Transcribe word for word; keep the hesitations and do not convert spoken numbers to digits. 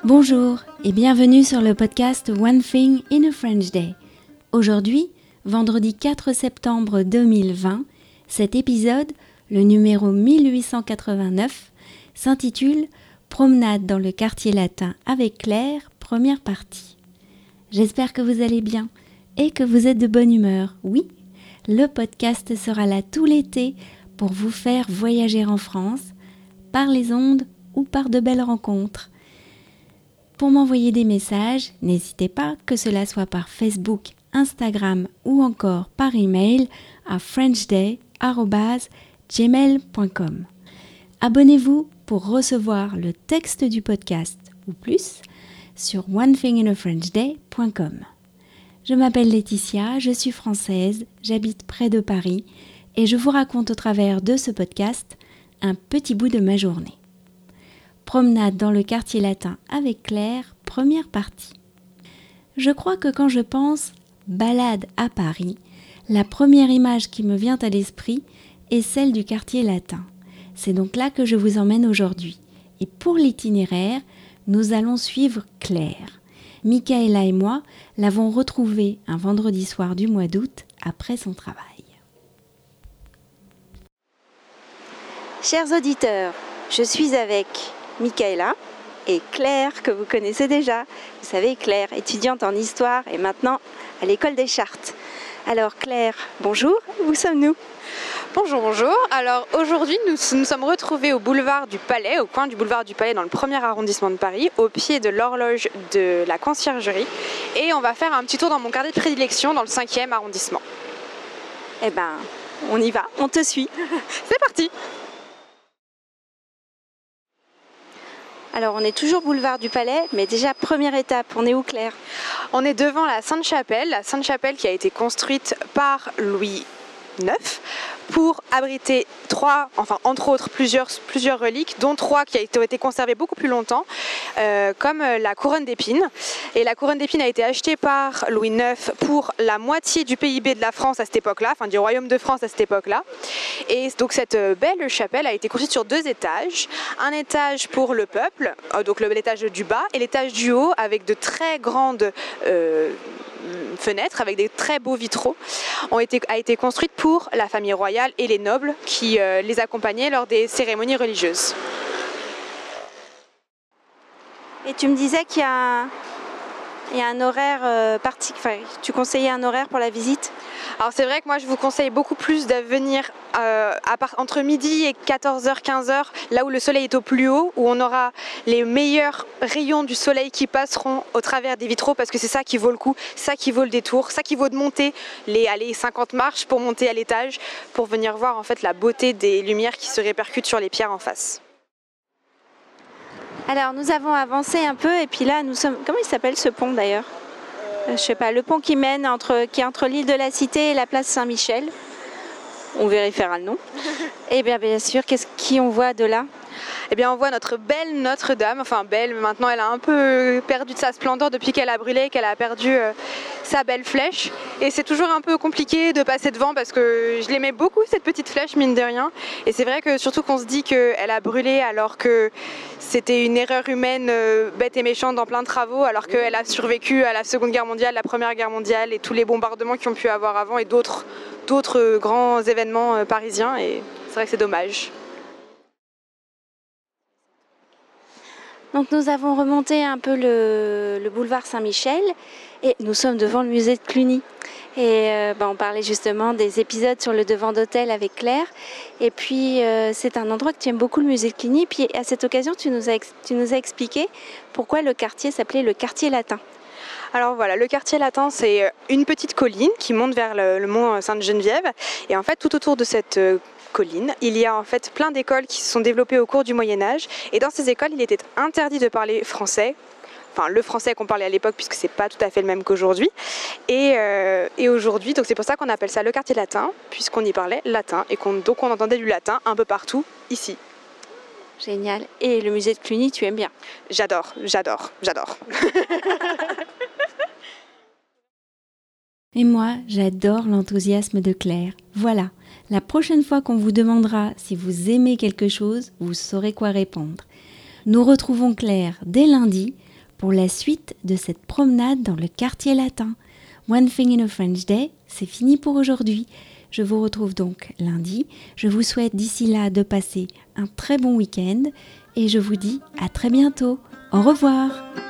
Bonjour et bienvenue sur le podcast One Thing in a French Day. Aujourd'hui, vendredi quatre septembre deux mille vingt, cet épisode, le numéro mille huit cent quatre-vingt-neuf, s'intitule « Promenade dans le quartier latin avec Claire, première partie ». J'espère que vous allez bien et que vous êtes de bonne humeur. Oui, le podcast sera là tout l'été pour vous faire voyager en France, par les ondes ou par de belles rencontres. Pour m'envoyer des messages, n'hésitez pas, que cela soit par Facebook, Instagram ou encore par email à frenchday arobase gmail point com. Abonnez-vous pour recevoir le texte du podcast ou plus sur one thing in a french day point com. Je m'appelle Laetitia, je suis française, j'habite près de Paris et je vous raconte au travers de ce podcast un petit bout de ma journée. Promenade dans le quartier latin avec Claire, première partie. Je crois que quand je pense balade à Paris, la première image qui me vient à l'esprit est celle du quartier latin. C'est donc là que je vous emmène aujourd'hui. Et pour l'itinéraire, nous allons suivre Claire. Michaela et moi l'avons retrouvée un vendredi soir du mois d'août après son travail. Chers auditeurs, je suis avec Michaela et Claire, que vous connaissez déjà. Vous savez, Claire, étudiante en histoire et maintenant à l'école des Chartes. Alors Claire, bonjour, où sommes-nous ? Bonjour, bonjour. Alors aujourd'hui, nous nous sommes retrouvés au boulevard du Palais, au coin du boulevard du Palais dans le premier arrondissement de Paris, au pied de l'horloge de la Conciergerie. Et on va faire un petit tour dans mon quartier de prédilection dans le cinquième arrondissement. Eh ben, on y va, on te suit. C'est parti. Alors on est toujours boulevard du Palais, mais déjà première étape, on est où Claire ? On est devant la Sainte-Chapelle, la Sainte-Chapelle qui a été construite par Louis neuf pour abriter trois, enfin entre autres plusieurs, plusieurs reliques, dont trois qui ont été conservées beaucoup plus longtemps, euh, comme la couronne d'épines. Et la couronne d'épines a été achetée par Louis neuf pour la moitié du P I B de la France à cette époque-là, enfin du Royaume de France à cette époque-là. Et donc cette belle chapelle a été construite sur deux étages, un étage pour le peuple, donc l'étage du bas, et l'étage du haut avec de très grandes euh, fenêtres avec des très beaux vitraux, ont été, a été construite pour la famille royale et les nobles qui euh, les accompagnaient lors des cérémonies religieuses. Et tu me disais qu'il y a un, il y a un horaire euh, particulier, enfin, tu conseillais un horaire pour la visite ? Alors c'est vrai que moi je vous conseille beaucoup plus de venir euh, à part, entre midi et quatorze heures quinze heures, là où le soleil est au plus haut, où on aura les meilleurs rayons du soleil qui passeront au travers des vitraux, parce que c'est ça qui vaut le coup, ça qui vaut le détour, ça qui vaut de monter les allez, cinquante marches pour monter à l'étage, pour venir voir en fait la beauté des lumières qui se répercutent sur les pierres en face. Alors nous avons avancé un peu et puis là nous sommes, comment il s'appelle ce pont d'ailleurs ? Je sais pas, le pont qui mène entre, qui est entre l'île de la Cité et la place Saint-Michel. On vérifiera le nom. Et bien, bien sûr, qu'est-ce qu'on voit de là ? Eh bien, on voit notre belle Notre-Dame. Enfin, belle, mais maintenant, elle a un peu perdu de sa splendeur depuis qu'elle a brûlé, qu'elle a perdu euh, sa belle flèche. Et c'est toujours un peu compliqué de passer devant parce que je l'aimais beaucoup, cette petite flèche, mine de rien. Et c'est vrai que surtout qu'on se dit qu'elle a brûlé alors que c'était une erreur humaine euh, bête et méchante dans plein de travaux, alors qu'elle a survécu à la Seconde Guerre mondiale, la Première Guerre mondiale et tous les bombardements qu'il y ont pu avoir avant et d'autres, d'autres grands événements euh, parisiens. Et c'est vrai que c'est dommage. Donc nous avons remonté un peu le, le boulevard Saint-Michel et nous sommes devant le musée de Cluny. Et euh, ben, on parlait justement des épisodes sur le devant d'hôtel avec Claire. Et puis euh, c'est un endroit que tu aimes beaucoup, le musée de Cluny. Puis à cette occasion, tu nous as, tu nous as expliqué pourquoi le quartier s'appelait le quartier latin. Alors voilà, le quartier latin, c'est une petite colline qui monte vers le, le mont Sainte-Geneviève. Et en fait, tout autour de cette euh, colline, il y a en fait plein d'écoles qui se sont développées au cours du Moyen-Âge. Et dans ces écoles, il était interdit de parler français. Enfin, le français qu'on parlait à l'époque, puisque c'est pas tout à fait le même qu'aujourd'hui. Et, euh, et aujourd'hui, donc c'est pour ça qu'on appelle ça le quartier latin, puisqu'on y parlait latin et qu'on, donc on entendait du latin un peu partout ici. Génial. Et le musée de Cluny, tu aimes bien ? J'adore, j'adore, j'adore. Et moi, j'adore l'enthousiasme de Claire. Voilà, la prochaine fois qu'on vous demandera si vous aimez quelque chose, vous saurez quoi répondre. Nous retrouvons Claire dès lundi pour la suite de cette promenade dans le quartier latin. One Thing in a French Day, c'est fini pour aujourd'hui. Je vous retrouve donc lundi. Je vous souhaite d'ici là de passer un très bon week-end et je vous dis à très bientôt. Au revoir.